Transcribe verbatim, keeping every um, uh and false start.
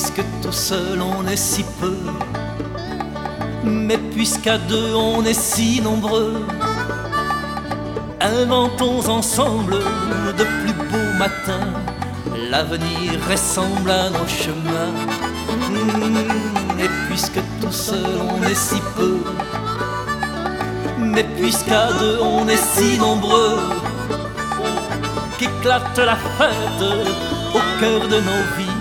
puisque tout seul on est si peu, mais puisqu'à deux on est si nombreux, inventons ensemble de plus beaux matins. L'avenir ressemble à nos chemins. Et puisque tout seul on est si peu, mais puisqu'à deux on est si nombreux, qu'éclate la fête au cœur de nos vies.